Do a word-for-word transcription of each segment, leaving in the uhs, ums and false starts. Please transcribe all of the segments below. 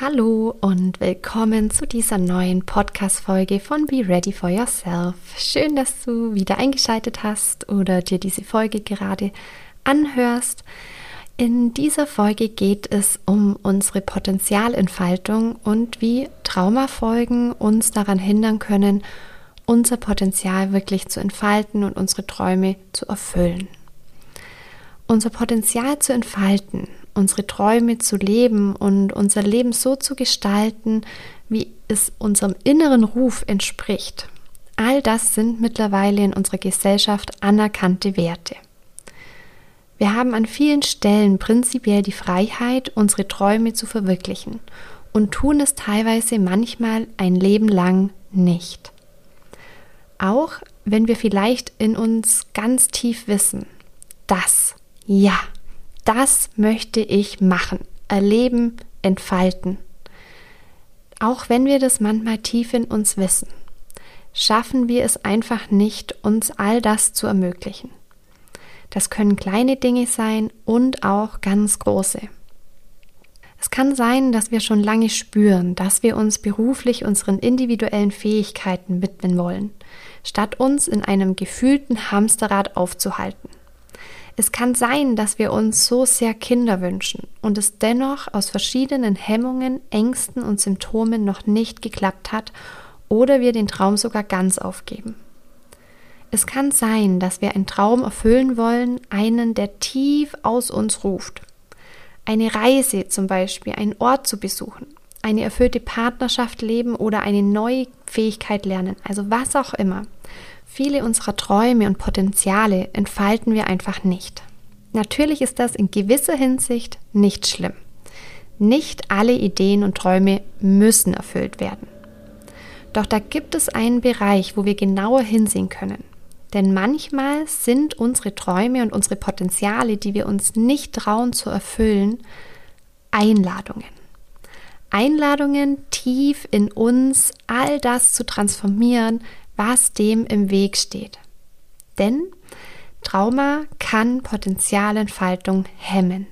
Hallo und willkommen zu dieser neuen Podcast-Folge von Be Ready for Yourself. Schön, dass du wieder eingeschaltet hast oder dir diese Folge gerade anhörst. In dieser Folge geht es um unsere Potenzialentfaltung und wie Traumafolgen uns daran hindern können, unser Potenzial wirklich zu entfalten und unsere Träume zu erfüllen. Unser Potenzial zu entfalten, unsere Träume zu leben und unser Leben so zu gestalten, wie es unserem inneren Ruf entspricht. All das sind mittlerweile in unserer Gesellschaft anerkannte Werte. Wir haben an vielen Stellen prinzipiell die Freiheit, unsere Träume zu verwirklichen und tun es teilweise manchmal ein Leben lang nicht. Auch wenn wir vielleicht in uns ganz tief wissen, dass Ja, das möchte ich machen, erleben, entfalten. Auch wenn wir das manchmal tief in uns wissen, schaffen wir es einfach nicht, uns all das zu ermöglichen. Das können kleine Dinge sein und auch ganz große. Es kann sein, dass wir schon lange spüren, dass wir uns beruflich unseren individuellen Fähigkeiten widmen wollen, statt uns in einem gefühlten Hamsterrad aufzuhalten. Es kann sein, dass wir uns so sehr Kinder wünschen und es dennoch aus verschiedenen Hemmungen, Ängsten und Symptomen noch nicht geklappt hat oder wir den Traum sogar ganz aufgeben. Es kann sein, dass wir einen Traum erfüllen wollen, einen, der tief aus uns ruft. Eine Reise zum Beispiel, einen Ort zu besuchen, eine erfüllte Partnerschaft leben oder eine neue Fähigkeit lernen, also was auch immer. Viele unserer Träume und Potenziale entfalten wir einfach nicht. Natürlich ist das in gewisser Hinsicht nicht schlimm. Nicht alle Ideen und Träume müssen erfüllt werden. Doch da gibt es einen Bereich, wo wir genauer hinsehen können. Denn manchmal sind unsere Träume und unsere Potenziale, die wir uns nicht trauen zu erfüllen, Einladungen. Einladungen, tief in uns all das zu transformieren, was dem im Weg steht. Denn Trauma kann Potenzialentfaltung hemmen.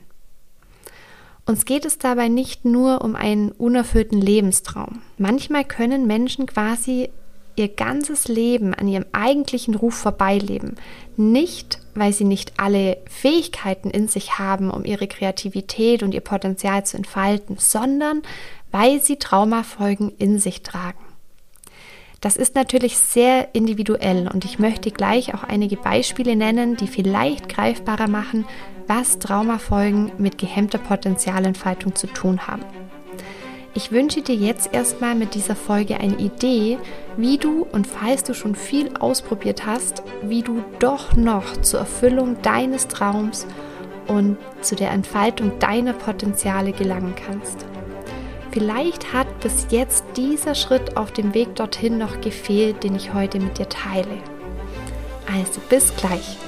Uns geht es dabei nicht nur um einen unerfüllten Lebenstraum. Manchmal können Menschen quasi ihr ganzes Leben an ihrem eigentlichen Ruf vorbeileben. Nicht, weil sie nicht alle Fähigkeiten in sich haben, um ihre Kreativität und ihr Potenzial zu entfalten, sondern weil sie Traumafolgen in sich tragen. Das ist natürlich sehr individuell und ich möchte gleich auch einige Beispiele nennen, die vielleicht greifbarer machen, was Traumafolgen mit gehemmter Potenzialentfaltung zu tun haben. Ich wünsche dir jetzt erstmal mit dieser Folge eine Idee, wie du und falls du schon viel ausprobiert hast, wie du doch noch zur Erfüllung deines Traums und zu der Entfaltung deiner Potenziale gelangen kannst. Vielleicht hat bis jetzt dieser Schritt auf dem Weg dorthin noch gefehlt, den ich heute mit dir teile. Also bis gleich.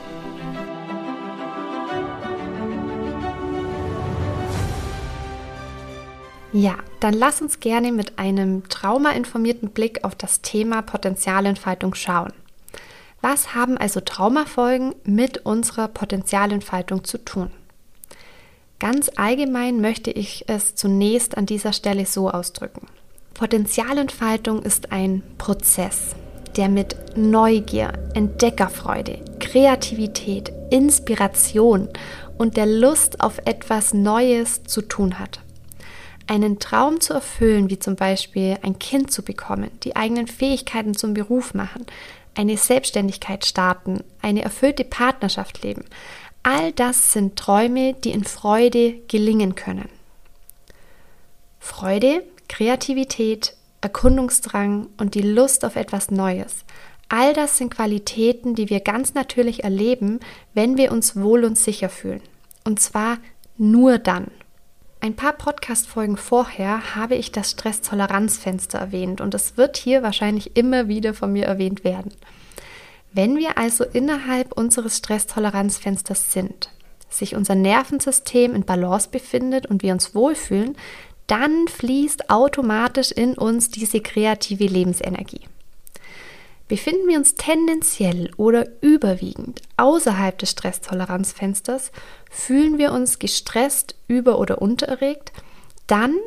Ja, dann lass uns gerne mit einem traumainformierten Blick auf das Thema Potenzialentfaltung schauen. Was haben also Traumafolgen mit unserer Potenzialentfaltung zu tun? Ganz allgemein möchte ich es zunächst an dieser Stelle so ausdrücken. Potenzialentfaltung ist ein Prozess, der mit Neugier, Entdeckerfreude, Kreativität, Inspiration und der Lust auf etwas Neues zu tun hat. Einen Traum zu erfüllen, wie zum Beispiel ein Kind zu bekommen, die eigenen Fähigkeiten zum Beruf machen, eine Selbstständigkeit starten, eine erfüllte Partnerschaft leben, all das sind Träume, die in Freude gelingen können. Freude, Kreativität, Erkundungsdrang und die Lust auf etwas Neues. All das sind Qualitäten, die wir ganz natürlich erleben, wenn wir uns wohl und sicher fühlen. Und zwar nur dann. Ein paar Podcast-Folgen vorher habe ich das Stresstoleranzfenster erwähnt und es wird hier wahrscheinlich immer wieder von mir erwähnt werden. Wenn wir also innerhalb unseres Stresstoleranzfensters sind, sich unser Nervensystem in Balance befindet und wir uns wohlfühlen, dann fließt automatisch in uns diese kreative Lebensenergie. Befinden wir uns tendenziell oder überwiegend außerhalb des Stresstoleranzfensters, fühlen wir uns gestresst, über- oder untererregt, dann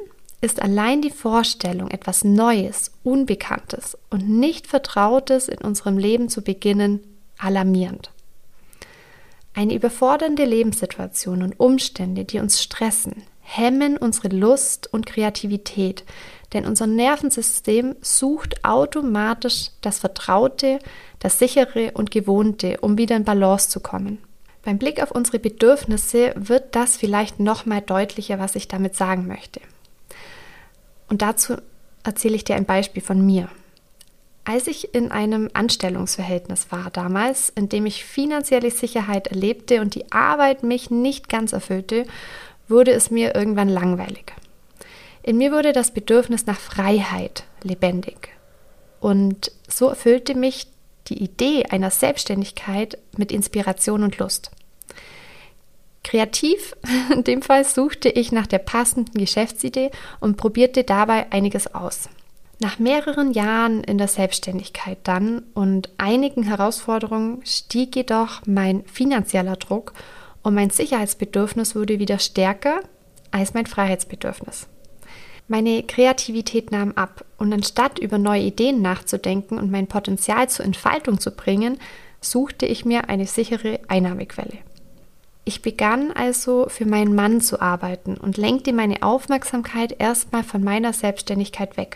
ist allein die Vorstellung, etwas Neues, Unbekanntes und nicht Vertrautes in unserem Leben zu beginnen, alarmierend. Eine überfordernde Lebenssituation und Umstände, die uns stressen, hemmen unsere Lust und Kreativität, denn unser Nervensystem sucht automatisch das Vertraute, das Sichere und Gewohnte, um wieder in Balance zu kommen. Beim Blick auf unsere Bedürfnisse wird das vielleicht noch mal deutlicher, was ich damit sagen möchte. Und dazu erzähle ich dir ein Beispiel von mir. Als ich in einem Anstellungsverhältnis war damals, in dem ich finanzielle Sicherheit erlebte und die Arbeit mich nicht ganz erfüllte, wurde es mir irgendwann langweilig. In mir wurde das Bedürfnis nach Freiheit lebendig. Und so erfüllte mich die Idee einer Selbstständigkeit mit Inspiration und Lust. Kreativ, in dem Fall, suchte ich nach der passenden Geschäftsidee und probierte dabei einiges aus. Nach mehreren Jahren in der Selbstständigkeit dann und einigen Herausforderungen stieg jedoch mein finanzieller Druck und mein Sicherheitsbedürfnis wurde wieder stärker als mein Freiheitsbedürfnis. Meine Kreativität nahm ab und anstatt über neue Ideen nachzudenken und mein Potenzial zur Entfaltung zu bringen, suchte ich mir eine sichere Einnahmequelle. Ich begann also für meinen Mann zu arbeiten und lenkte meine Aufmerksamkeit erstmal von meiner Selbstständigkeit weg.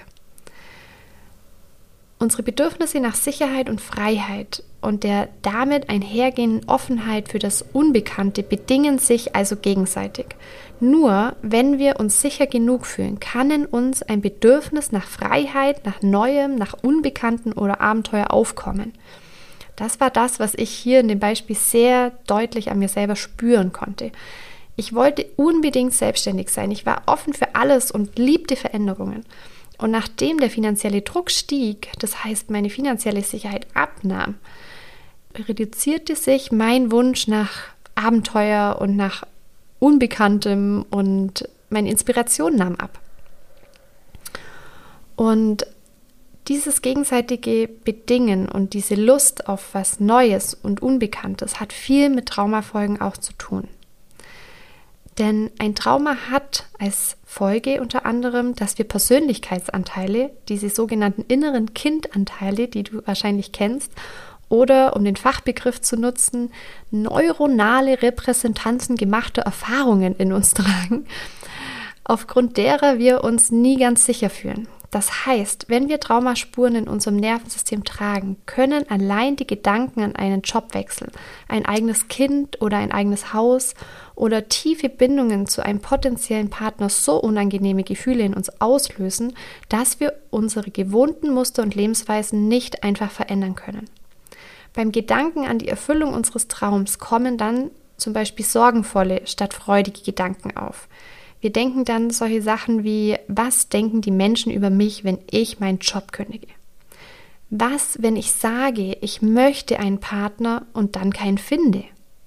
Unsere Bedürfnisse nach Sicherheit und Freiheit und der damit einhergehenden Offenheit für das Unbekannte bedingen sich also gegenseitig. Nur wenn wir uns sicher genug fühlen, kann in uns ein Bedürfnis nach Freiheit, nach Neuem, nach Unbekannten oder Abenteuer aufkommen. Das war das, was ich hier in dem Beispiel sehr deutlich an mir selber spüren konnte. Ich wollte unbedingt selbstständig sein. Ich war offen für alles und liebte Veränderungen. Und nachdem der finanzielle Druck stieg, das heißt meine finanzielle Sicherheit abnahm, reduzierte sich mein Wunsch nach Abenteuer und nach Unbekanntem und meine Inspiration nahm ab. Und dieses gegenseitige Bedingen und diese Lust auf was Neues und Unbekanntes hat viel mit Traumafolgen auch zu tun. Denn ein Trauma hat als Folge unter anderem, dass wir Persönlichkeitsanteile, diese sogenannten inneren Kindanteile, die du wahrscheinlich kennst, oder um den Fachbegriff zu nutzen, neuronale Repräsentanzen gemachter Erfahrungen in uns tragen, aufgrund derer wir uns nie ganz sicher fühlen. Das heißt, wenn wir Traumaspuren in unserem Nervensystem tragen, können allein die Gedanken an einen Jobwechsel, ein eigenes Kind oder ein eigenes Haus oder tiefe Bindungen zu einem potenziellen Partner so unangenehme Gefühle in uns auslösen, dass wir unsere gewohnten Muster und Lebensweisen nicht einfach verändern können. Beim Gedanken an die Erfüllung unseres Traums kommen dann zum Beispiel sorgenvolle statt freudige Gedanken auf. Wir denken dann solche Sachen wie, was denken die Menschen über mich, wenn ich meinen Job kündige? Was, wenn ich sage, ich möchte einen Partner und dann keinen finde?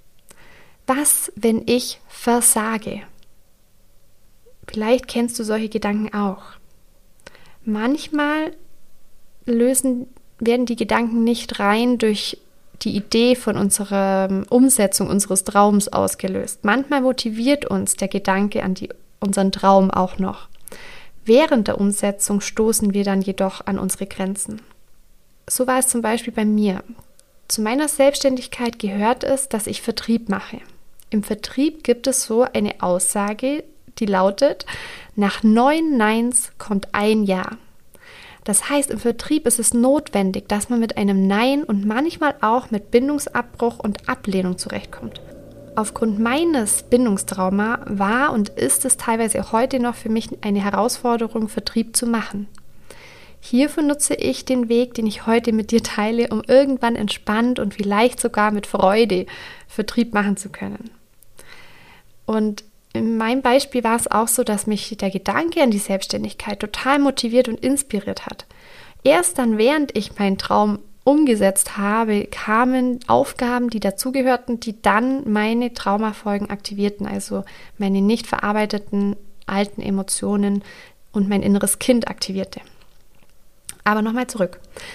Was, wenn ich versage? Vielleicht kennst du solche Gedanken auch. Manchmal lösen, werden die Gedanken nicht rein durch die Idee von unserer Umsetzung unseres Traums ausgelöst. Manchmal motiviert uns der Gedanke an die, unseren Traum auch noch. Während der Umsetzung stoßen wir dann jedoch an unsere Grenzen. So war es zum Beispiel bei mir. Zu meiner Selbstständigkeit gehört es, dass ich Vertrieb mache. Im Vertrieb gibt es so eine Aussage, die lautet, nach neun Neins kommt ein Ja. Das heißt, im Vertrieb ist es notwendig, dass man mit einem Nein und manchmal auch mit Bindungsabbruch und Ablehnung zurechtkommt. Aufgrund meines Bindungstrauma war und ist es teilweise auch heute noch für mich eine Herausforderung, Vertrieb zu machen. Hierfür nutze ich den Weg, den ich heute mit dir teile, um irgendwann entspannt und vielleicht sogar mit Freude Vertrieb machen zu können. Und in meinem Beispiel war es auch so, dass mich der Gedanke an die Selbstständigkeit total motiviert und inspiriert hat. Erst dann, während ich meinen Traum umgesetzt habe, kamen Aufgaben, die dazugehörten, die dann meine Traumafolgen aktivierten, also meine nicht verarbeiteten alten Emotionen und mein inneres Kind aktivierte. Aber nochmal zurück.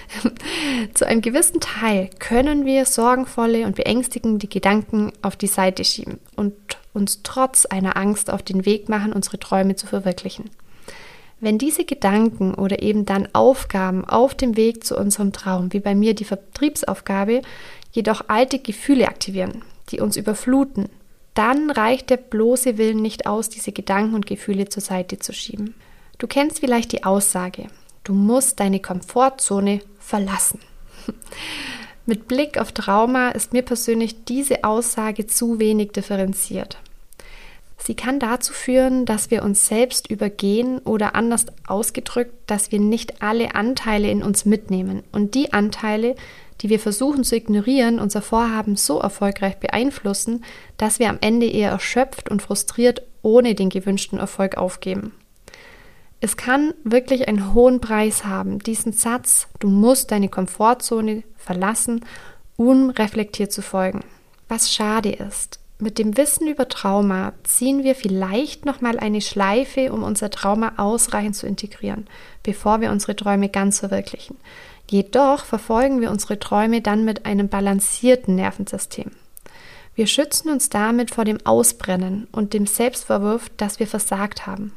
Zu einem gewissen Teil können wir sorgenvolle und beängstigende Gedanken auf die Seite schieben und uns trotz einer Angst auf den Weg machen, unsere Träume zu verwirklichen. Wenn diese Gedanken oder eben dann Aufgaben auf dem Weg zu unserem Traum, wie bei mir die Vertriebsaufgabe, jedoch alte Gefühle aktivieren, die uns überfluten, dann reicht der bloße Willen nicht aus, diese Gedanken und Gefühle zur Seite zu schieben. Du kennst vielleicht die Aussage, du musst deine Komfortzone verlassen. Mit Blick auf Trauma ist mir persönlich diese Aussage zu wenig differenziert. Sie kann dazu führen, dass wir uns selbst übergehen oder anders ausgedrückt, dass wir nicht alle Anteile in uns mitnehmen und die Anteile, die wir versuchen zu ignorieren, unser Vorhaben so erfolgreich beeinflussen, dass wir am Ende eher erschöpft und frustriert ohne den gewünschten Erfolg aufgeben. Es kann wirklich einen hohen Preis haben, diesen Satz, du musst deine Komfortzone verlassen, unreflektiert zu folgen. Was schade ist, mit dem Wissen über Trauma ziehen wir vielleicht nochmal eine Schleife, um unser Trauma ausreichend zu integrieren, bevor wir unsere Träume ganz verwirklichen. Jedoch verfolgen wir unsere Träume dann mit einem balancierten Nervensystem. Wir schützen uns damit vor dem Ausbrennen und dem Selbstvorwurf, dass wir versagt haben.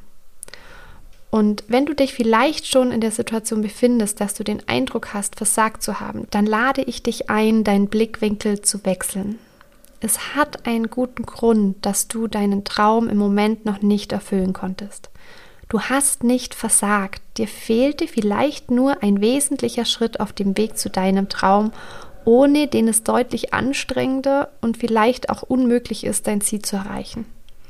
Und wenn du dich vielleicht schon in der Situation befindest, dass du den Eindruck hast, versagt zu haben, dann lade ich dich ein, deinen Blickwinkel zu wechseln. Es hat einen guten Grund, dass du deinen Traum im Moment noch nicht erfüllen konntest. Du hast nicht versagt, dir fehlte vielleicht nur ein wesentlicher Schritt auf dem Weg zu deinem Traum, ohne den es deutlich anstrengender und vielleicht auch unmöglich ist, dein Ziel zu erreichen.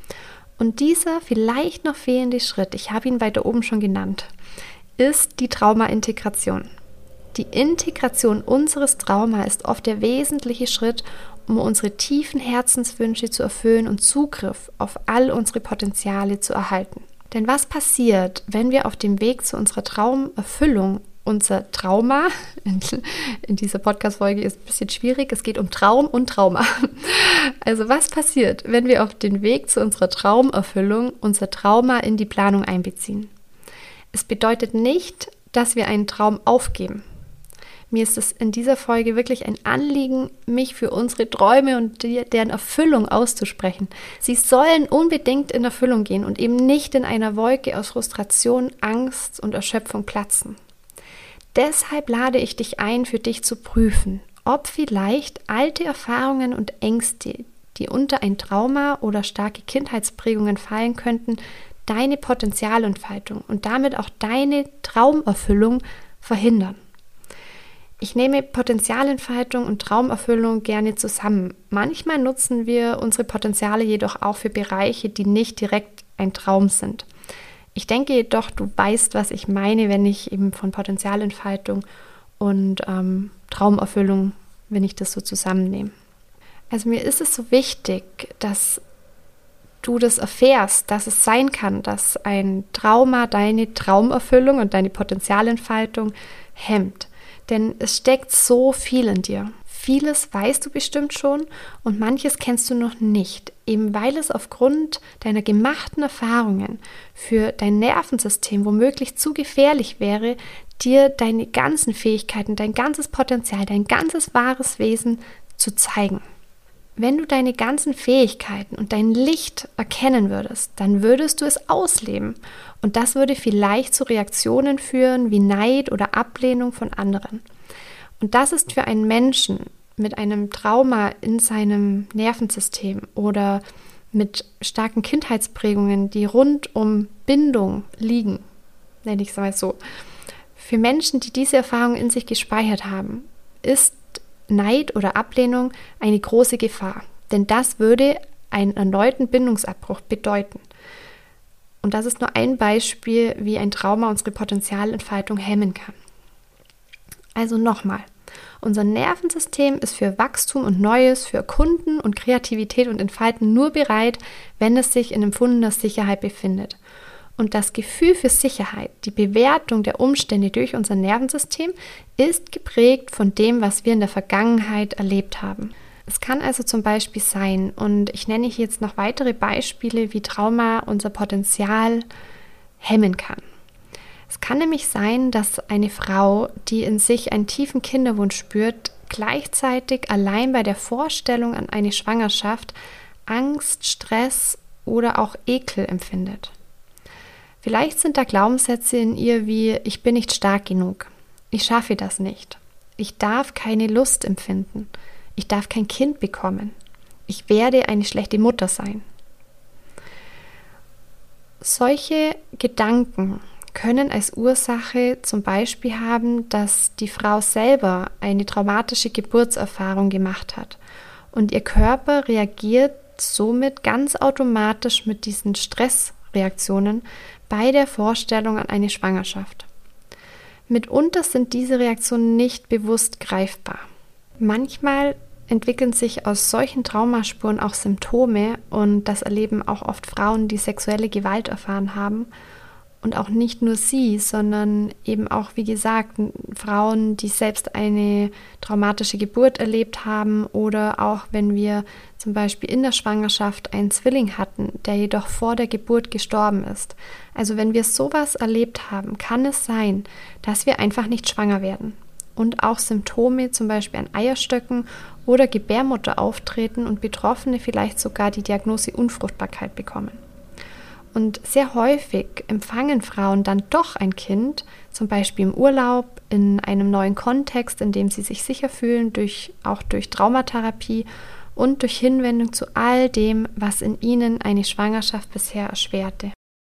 Und dieser vielleicht noch fehlende Schritt, ich habe ihn weiter oben schon genannt, ist die Trauma-Integration. Die Integration unseres Trauma ist oft der wesentliche Schritt, um unsere tiefen Herzenswünsche zu erfüllen und Zugriff auf all unsere Potenziale zu erhalten. Denn was passiert, wenn wir auf dem Weg zu unserer Traumerfüllung unser Trauma, in, in dieser Podcast-Folge ist ein bisschen schwierig, es geht um Traum und Trauma. Also was passiert, wenn wir auf den Weg zu unserer Traumerfüllung unser Trauma in die Planung einbeziehen? Es bedeutet nicht, dass wir einen Traum aufgeben. Mir ist es in dieser Folge wirklich ein Anliegen, mich für unsere Träume und die, deren Erfüllung auszusprechen. Sie sollen unbedingt in Erfüllung gehen und eben nicht in einer Wolke aus Frustration, Angst und Erschöpfung platzen. Deshalb lade ich dich ein, für dich zu prüfen, ob vielleicht alte Erfahrungen und Ängste, die unter ein Trauma oder starke Kindheitsprägungen fallen könnten, deine Potenzialentfaltung und damit auch deine Traumerfüllung verhindern. Ich nehme Potenzialentfaltung und Traumerfüllung gerne zusammen. Manchmal nutzen wir unsere Potenziale jedoch auch für Bereiche, die nicht direkt ein Traum sind. Ich denke jedoch, du weißt, was ich meine, wenn ich eben von Potenzialentfaltung und ähm, Traumerfüllung, wenn ich das so zusammennehme. Also mir ist es so wichtig, dass du das erfährst, dass es sein kann, dass ein Trauma deine Traumerfüllung und deine Potenzialentfaltung hemmt. Denn es steckt so viel in dir. Vieles weißt du bestimmt schon und manches kennst du noch nicht, eben weil es aufgrund deiner gemachten Erfahrungen für dein Nervensystem womöglich zu gefährlich wäre, dir deine ganzen Fähigkeiten, dein ganzes Potenzial, dein ganzes wahres Wesen zu zeigen. Wenn du deine ganzen Fähigkeiten und dein Licht erkennen würdest, dann würdest du es ausleben. Und das würde vielleicht zu Reaktionen führen wie Neid oder Ablehnung von anderen. Und das ist für einen Menschen mit einem Trauma in seinem Nervensystem oder mit starken Kindheitsprägungen, die rund um Bindung liegen, nenne ich es mal so. Für Menschen, die diese Erfahrung in sich gespeichert haben, ist Neid oder Ablehnung eine große Gefahr, denn das würde einen erneuten Bindungsabbruch bedeuten. Und das ist nur ein Beispiel, wie ein Trauma unsere Potenzialentfaltung hemmen kann. Also nochmal, unser Nervensystem ist für Wachstum und Neues, für Erkunden und Kreativität und Entfalten nur bereit, wenn es sich in empfundener Sicherheit befindet. Und das Gefühl für Sicherheit, die Bewertung der Umstände durch unser Nervensystem, ist geprägt von dem, was wir in der Vergangenheit erlebt haben. Es kann also zum Beispiel sein, und ich nenne hier jetzt noch weitere Beispiele, wie Trauma unser Potenzial hemmen kann. Es kann nämlich sein, dass eine Frau, die in sich einen tiefen Kinderwunsch spürt, gleichzeitig allein bei der Vorstellung an eine Schwangerschaft Angst, Stress oder auch Ekel empfindet. Vielleicht sind da Glaubenssätze in ihr wie: Ich bin nicht stark genug, ich schaffe das nicht, ich darf keine Lust empfinden, ich darf kein Kind bekommen, ich werde eine schlechte Mutter sein. Solche Gedanken können als Ursache zum Beispiel haben, dass die Frau selber eine traumatische Geburtserfahrung gemacht hat und ihr Körper reagiert somit ganz automatisch mit diesen Stressreaktionen bei der Vorstellung an eine Schwangerschaft. Mitunter sind diese Reaktionen nicht bewusst greifbar. Manchmal entwickeln sich aus solchen Traumaspuren auch Symptome, und das erleben auch oft Frauen, die sexuelle Gewalt erfahren haben. Und auch nicht nur sie, sondern eben auch, wie gesagt, Frauen, die selbst eine traumatische Geburt erlebt haben, oder auch wenn wir zum Beispiel in der Schwangerschaft einen Zwilling hatten, der jedoch vor der Geburt gestorben ist. Also wenn wir sowas erlebt haben, kann es sein, dass wir einfach nicht schwanger werden und auch Symptome zum Beispiel an Eierstöcken oder Gebärmutter auftreten und Betroffene vielleicht sogar die Diagnose Unfruchtbarkeit bekommen. Und sehr häufig empfangen Frauen dann doch ein Kind, zum Beispiel im Urlaub, in einem neuen Kontext, in dem sie sich sicher fühlen, durch, auch durch Traumatherapie und durch Hinwendung zu all dem, was in ihnen eine Schwangerschaft bisher erschwerte.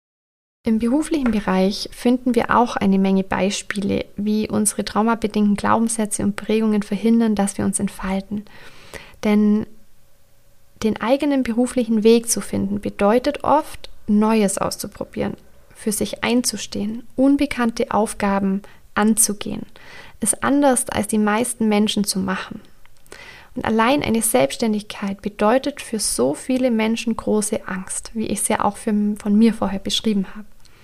Im beruflichen Bereich finden wir auch eine Menge Beispiele, wie unsere traumabedingten Glaubenssätze und Prägungen verhindern, dass wir uns entfalten. Denn den eigenen beruflichen Weg zu finden, bedeutet oft, Neues auszuprobieren, für sich einzustehen, unbekannte Aufgaben anzugehen, es anders als die meisten Menschen zu machen. Und allein eine Selbstständigkeit bedeutet für so viele Menschen große Angst, wie ich es ja auch für, von mir vorher beschrieben habe.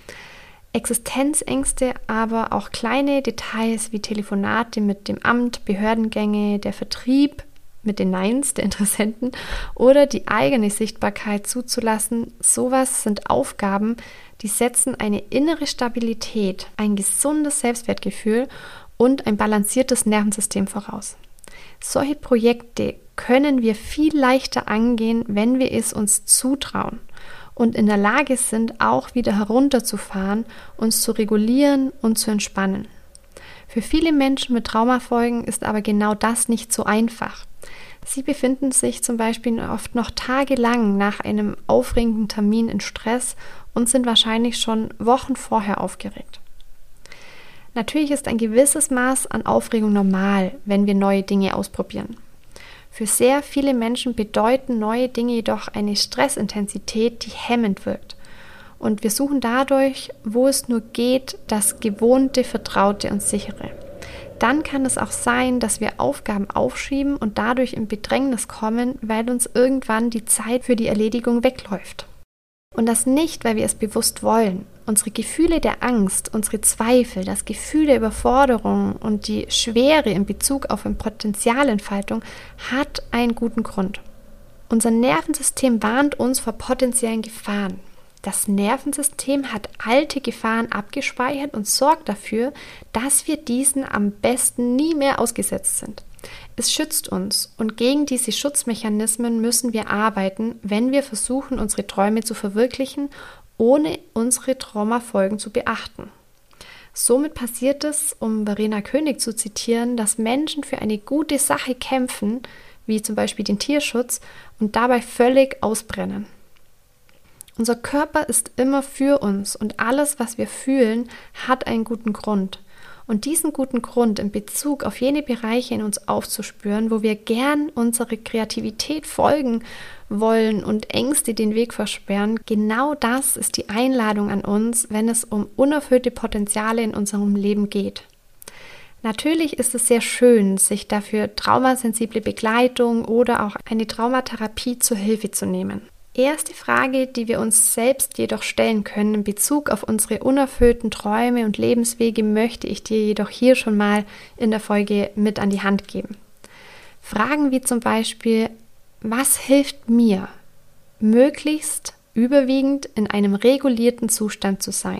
Existenzängste, aber auch kleine Details wie Telefonate mit dem Amt, Behördengänge, der Vertrieb mit den Neins der Interessenten oder die eigene Sichtbarkeit zuzulassen, sowas sind Aufgaben, die setzen eine innere Stabilität, ein gesundes Selbstwertgefühl und ein balanciertes Nervensystem voraus. Solche Projekte können wir viel leichter angehen, wenn wir es uns zutrauen und in der Lage sind, auch wieder herunterzufahren, uns zu regulieren und zu entspannen. Für viele Menschen mit Traumafolgen ist aber genau das nicht so einfach. Sie befinden sich zum Beispiel oft noch tagelang nach einem aufregenden Termin in Stress und sind wahrscheinlich schon Wochen vorher aufgeregt. Natürlich ist ein gewisses Maß an Aufregung normal, wenn wir neue Dinge ausprobieren. Für sehr viele Menschen bedeuten neue Dinge jedoch eine Stressintensität, die hemmend wirkt. Und wir suchen dadurch, wo es nur geht, das Gewohnte, Vertraute und Sichere. Dann kann es auch sein, dass wir Aufgaben aufschieben und dadurch in Bedrängnis kommen, weil uns irgendwann die Zeit für die Erledigung wegläuft. Und das nicht, weil wir es bewusst wollen. Unsere Gefühle der Angst, unsere Zweifel, das Gefühl der Überforderung und die Schwere in Bezug auf eine Potenzialentfaltung hat einen guten Grund. Unser Nervensystem warnt uns vor potenziellen Gefahren. Das Nervensystem hat alte Gefahren abgespeichert und sorgt dafür, dass wir diesen am besten nie mehr ausgesetzt sind. Es schützt uns und gegen diese Schutzmechanismen müssen wir arbeiten, wenn wir versuchen, unsere Träume zu verwirklichen, ohne unsere Traumafolgen zu beachten. Somit passiert es, um Verena König zu zitieren, dass Menschen für eine gute Sache kämpfen, wie zum Beispiel den Tierschutz, und dabei völlig ausbrennen. Unser Körper ist immer für uns und alles, was wir fühlen, hat einen guten Grund. Und diesen guten Grund in Bezug auf jene Bereiche in uns aufzuspüren, wo wir gern unsere Kreativität folgen wollen und Ängste den Weg versperren, genau das ist die Einladung an uns, wenn es um unerfüllte Potenziale in unserem Leben geht. Natürlich ist es sehr schön, sich dafür traumasensible Begleitung oder auch eine Traumatherapie zur Hilfe zu nehmen. Erste Frage, die wir uns selbst jedoch stellen können in Bezug auf unsere unerfüllten Träume und Lebenswege, möchte ich dir jedoch hier schon mal in der Folge mit an die Hand geben. Fragen wie zum Beispiel: Was hilft mir, möglichst überwiegend in einem regulierten Zustand zu sein?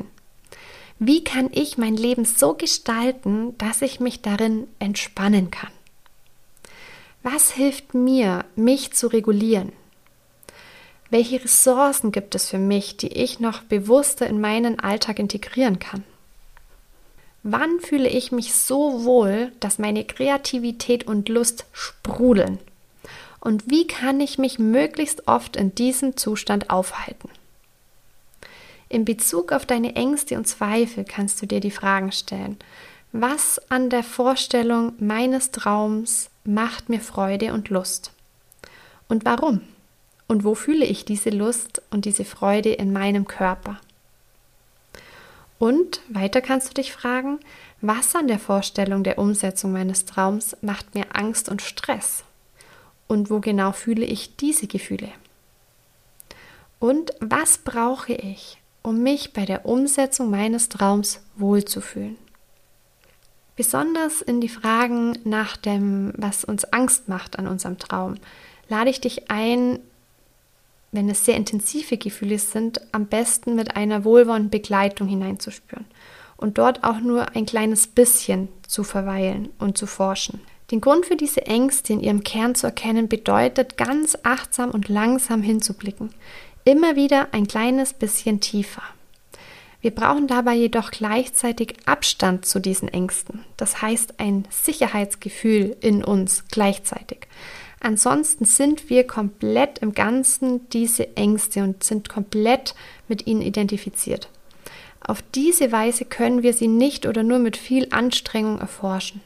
Wie kann ich mein Leben so gestalten, dass ich mich darin entspannen kann? Was hilft mir, mich zu regulieren? Welche Ressourcen gibt es für mich, die ich noch bewusster in meinen Alltag integrieren kann? Wann fühle ich mich so wohl, dass meine Kreativität und Lust sprudeln? Und wie kann ich mich möglichst oft in diesem Zustand aufhalten? In Bezug auf deine Ängste und Zweifel kannst du dir die Fragen stellen: Was an der Vorstellung meines Traums macht mir Freude und Lust? Und warum? Und wo fühle ich diese Lust und diese Freude in meinem Körper? Und weiter kannst du dich fragen: Was an der Vorstellung der Umsetzung meines Traums macht mir Angst und Stress? Und wo genau fühle ich diese Gefühle? Und was brauche ich, um mich bei der Umsetzung meines Traums wohlzufühlen? Besonders in die Fragen nach dem, was uns Angst macht an unserem Traum, lade ich dich ein, wenn es sehr intensive Gefühle sind, am besten mit einer wohlwollenden Begleitung hineinzuspüren und dort auch nur ein kleines bisschen zu verweilen und zu forschen. Den Grund für diese Ängste in ihrem Kern zu erkennen, bedeutet, ganz achtsam und langsam hinzublicken. Immer wieder ein kleines bisschen tiefer. Wir brauchen dabei jedoch gleichzeitig Abstand zu diesen Ängsten. Das heißt, ein Sicherheitsgefühl in uns gleichzeitig. Ansonsten sind wir komplett im Ganzen diese Ängste und sind komplett mit ihnen identifiziert. Auf diese Weise können wir sie nicht oder nur mit viel Anstrengung erforschen.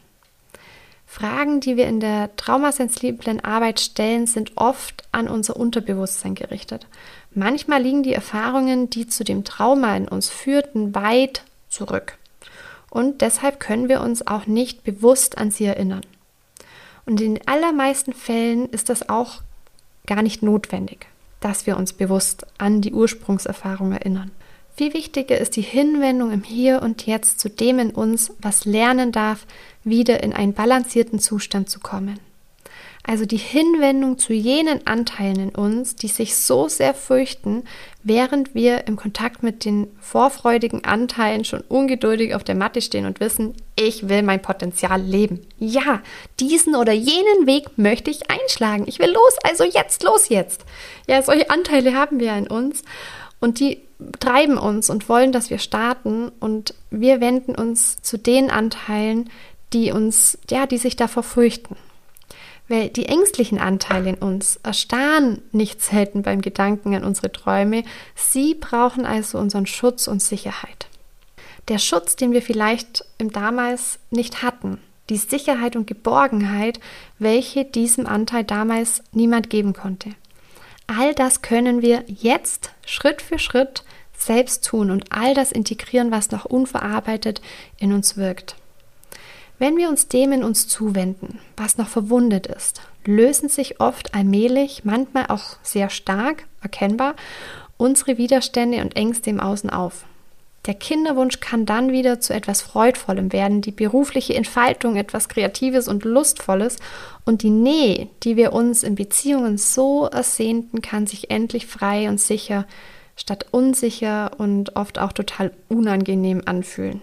Fragen, die wir in der traumasensiblen Arbeit stellen, sind oft an unser Unterbewusstsein gerichtet. Manchmal liegen die Erfahrungen, die zu dem Trauma in uns führten, weit zurück. Und deshalb können wir uns auch nicht bewusst an sie erinnern. Und in den allermeisten Fällen ist das auch gar nicht notwendig, dass wir uns bewusst an die Ursprungserfahrung erinnern. Viel wichtiger ist die Hinwendung im Hier und Jetzt zu dem in uns, was lernen darf, wieder in einen balancierten Zustand zu kommen. Also die Hinwendung zu jenen Anteilen in uns, die sich so sehr fürchten, während wir im Kontakt mit den vorfreudigen Anteilen schon ungeduldig auf der Matte stehen und wissen, ich will mein Potenzial leben. Ja, diesen oder jenen Weg möchte ich einschlagen. Ich will los, also jetzt, los jetzt. Ja, solche Anteile haben wir in uns und die treiben uns und wollen, dass wir starten, und wir wenden uns zu den Anteilen, die uns, ja, die sich davor fürchten. Weil die ängstlichen Anteile in uns erstarren nicht selten beim Gedanken an unsere Träume. Sie brauchen also unseren Schutz und Sicherheit. Der Schutz, den wir vielleicht im damals nicht hatten. Die Sicherheit und Geborgenheit, welche diesem Anteil damals niemand geben konnte. All das können wir jetzt Schritt für Schritt selbst tun und all das integrieren, was noch unverarbeitet in uns wirkt. Wenn wir uns dem in uns zuwenden, was noch verwundet ist, lösen sich oft allmählich, manchmal auch sehr stark erkennbar, unsere Widerstände und Ängste im Außen auf. Der Kinderwunsch kann dann wieder zu etwas Freudvollem werden, die berufliche Entfaltung etwas Kreatives und Lustvolles, und die Nähe, die wir uns in Beziehungen so ersehnten, kann sich endlich frei und sicher statt unsicher und oft auch total unangenehm anfühlen.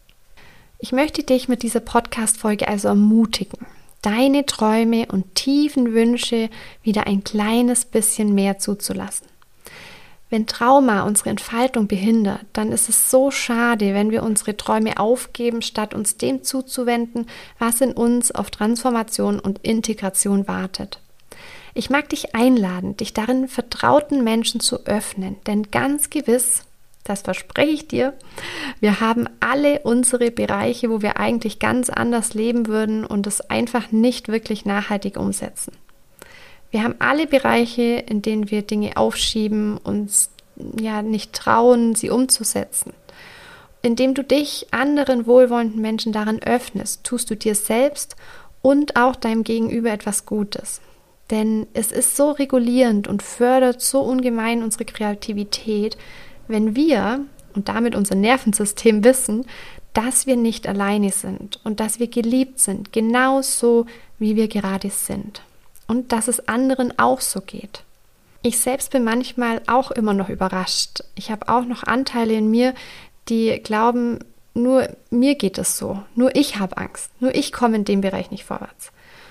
Ich möchte dich mit dieser Podcast-Folge also ermutigen, deine Träume und tiefen Wünsche wieder ein kleines bisschen mehr zuzulassen. Wenn Trauma unsere Entfaltung behindert, dann ist es so schade, wenn wir unsere Träume aufgeben, statt uns dem zuzuwenden, was in uns auf Transformation und Integration wartet. Ich mag dich einladen, dich darin vertrauten Menschen zu öffnen, denn ganz gewiss, das verspreche ich dir, wir haben alle unsere Bereiche, wo wir eigentlich ganz anders leben würden und es einfach nicht wirklich nachhaltig umsetzen. Wir haben alle Bereiche, in denen wir Dinge aufschieben, uns ja nicht trauen, sie umzusetzen. Indem du dich anderen wohlwollenden Menschen darin öffnest, tust du dir selbst und auch deinem Gegenüber etwas Gutes. Denn es ist so regulierend und fördert so ungemein unsere Kreativität, wenn wir und damit unser Nervensystem wissen, dass wir nicht alleine sind und dass wir geliebt sind, genauso wie wir gerade sind. Und dass es anderen auch so geht. Ich selbst bin manchmal auch immer noch überrascht. Ich habe auch noch Anteile in mir, die glauben, nur mir geht es so, nur ich habe Angst, nur ich komme in dem Bereich nicht vorwärts.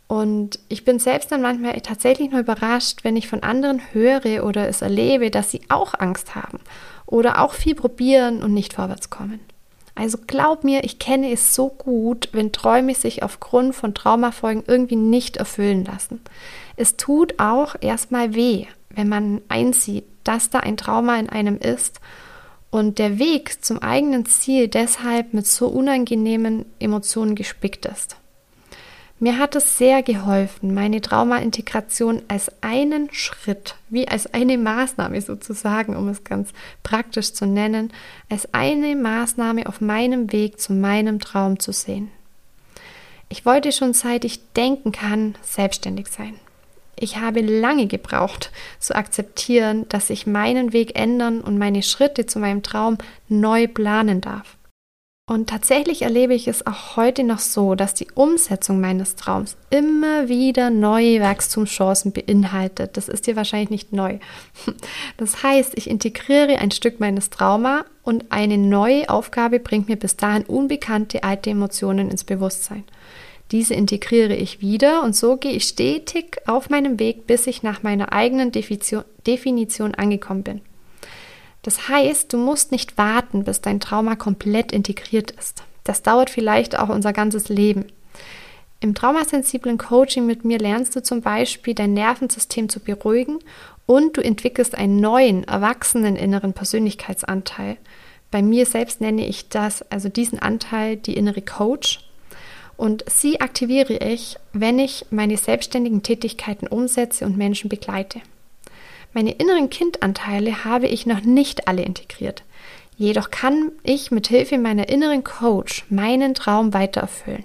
Und ich bin selbst dann manchmal tatsächlich nur überrascht, wenn ich von anderen höre oder es erlebe, dass sie auch Angst haben oder auch viel probieren und nicht vorwärts kommen. Also glaub mir, ich kenne es so gut, wenn Träume sich aufgrund von Traumafolgen irgendwie nicht erfüllen lassen. Es tut auch erstmal weh, wenn man einsieht, dass da ein Trauma in einem ist und der Weg zum eigenen Ziel deshalb mit so unangenehmen Emotionen gespickt ist. Mir hat es sehr geholfen, meine Trauma-Integration als einen Schritt, wie als eine Maßnahme sozusagen, um es ganz praktisch zu nennen, als eine Maßnahme auf meinem Weg zu meinem Traum zu sehen. Ich wollte schon seit ich denken kann, selbstständig sein. Ich habe lange gebraucht, zu akzeptieren, dass ich meinen Weg ändern und meine Schritte zu meinem Traum neu planen darf. Und tatsächlich erlebe ich es auch heute noch so, dass die Umsetzung meines Traums immer wieder neue Wachstumschancen beinhaltet. Das ist dir wahrscheinlich nicht neu. Das heißt, ich integriere ein Stück meines Trauma und eine neue Aufgabe bringt mir bis dahin unbekannte alte Emotionen ins Bewusstsein. Diese integriere ich wieder und so gehe ich stetig auf meinem Weg, bis ich nach meiner eigenen Definition angekommen bin. Das heißt, du musst nicht warten, bis dein Trauma komplett integriert ist. Das dauert vielleicht auch unser ganzes Leben. Im traumasensiblen Coaching mit mir lernst du zum Beispiel, dein Nervensystem zu beruhigen und du entwickelst einen neuen, erwachsenen inneren Persönlichkeitsanteil. Bei mir selbst nenne ich das, also diesen Anteil, die innere Coach. Und sie aktiviere ich, wenn ich meine selbstständigen Tätigkeiten umsetze und Menschen begleite. Meine inneren Kindanteile habe ich noch nicht alle integriert. Jedoch kann ich mit Hilfe meiner inneren Coach meinen Traum weiter erfüllen.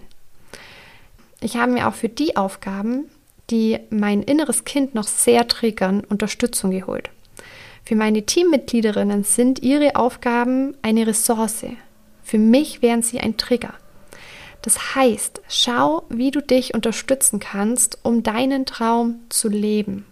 Ich habe mir auch für die Aufgaben, die mein inneres Kind noch sehr triggern, Unterstützung geholt. Für meine Teammitgliederinnen sind ihre Aufgaben eine Ressource. Für mich wären sie ein Trigger. Das heißt, schau, wie du dich unterstützen kannst, um deinen Traum zu leben.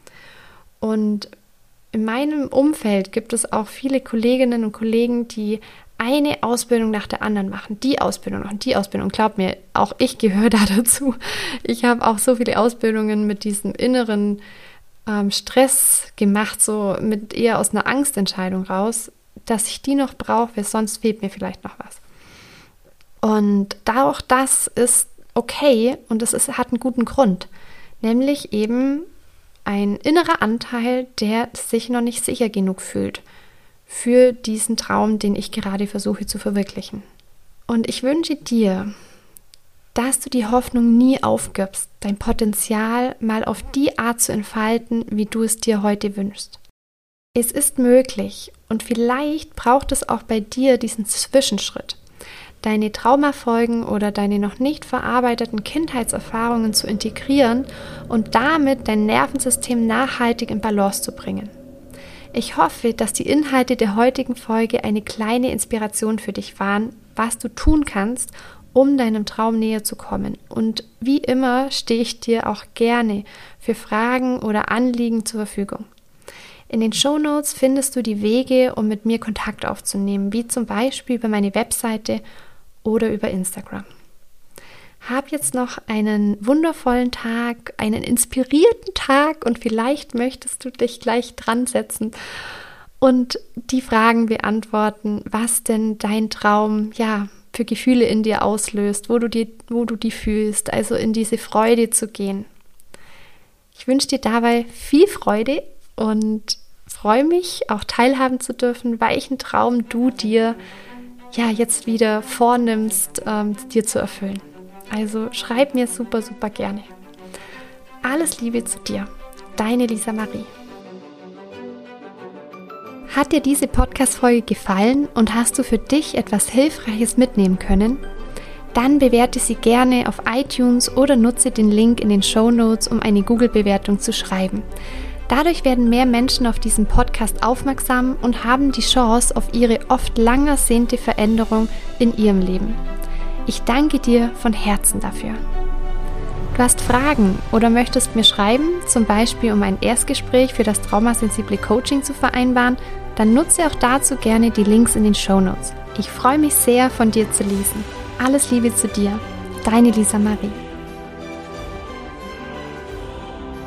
Und in meinem Umfeld gibt es auch viele Kolleginnen und Kollegen, die eine Ausbildung nach der anderen machen, die Ausbildung und die Ausbildung. Glaub mir, auch ich gehöre da dazu. Ich habe auch so viele Ausbildungen mit diesem inneren ähm, Stress gemacht, so mit eher aus einer Angstentscheidung raus, dass ich die noch brauche, weil sonst fehlt mir vielleicht noch was. Und auch das ist okay und es ist, hat einen guten Grund, nämlich eben ein innerer Anteil, der sich noch nicht sicher genug fühlt für diesen Traum, den ich gerade versuche zu verwirklichen. Und ich wünsche dir, dass du die Hoffnung nie aufgibst, dein Potenzial mal auf die Art zu entfalten, wie du es dir heute wünschst. Es ist möglich und vielleicht braucht es auch bei dir diesen Zwischenschritt, deine Traumafolgen oder deine noch nicht verarbeiteten Kindheitserfahrungen zu integrieren und damit dein Nervensystem nachhaltig in Balance zu bringen. Ich hoffe, dass die Inhalte der heutigen Folge eine kleine Inspiration für dich waren, was du tun kannst, um deinem Traum näher zu kommen. Und wie immer stehe ich dir auch gerne für Fragen oder Anliegen zur Verfügung. In den Shownotes findest du die Wege, um mit mir Kontakt aufzunehmen, wie zum Beispiel über meine Webseite oder über Instagram. Hab jetzt noch einen wundervollen Tag, einen inspirierten Tag und vielleicht möchtest du dich gleich dran setzen und die Fragen beantworten, was denn dein Traum ja für Gefühle in dir auslöst, wo du die, wo du die fühlst, also in diese Freude zu gehen. Ich wünsche dir dabei viel Freude und freue mich, auch teilhaben zu dürfen, welchen Traum du dir ja jetzt wieder vornimmst, ähm, dir zu erfüllen. Also schreib mir super, super gerne. Alles Liebe zu dir, deine Lisa Marie. Hat dir diese Podcast-Folge gefallen und hast du für dich etwas Hilfreiches mitnehmen können? Dann bewerte sie gerne auf iTunes oder nutze den Link in den Shownotes, um eine Google-Bewertung zu schreiben. Dadurch werden mehr Menschen auf diesen Podcast aufmerksam und haben die Chance auf ihre oft lang ersehnte Veränderung in ihrem Leben. Ich danke dir von Herzen dafür. Du hast Fragen oder möchtest mir schreiben, zum Beispiel um ein Erstgespräch für das traumasensible Coaching zu vereinbaren, dann nutze auch dazu gerne die Links in den Shownotes. Ich freue mich sehr, von dir zu lesen. Alles Liebe zu dir, deine Lisa Marie.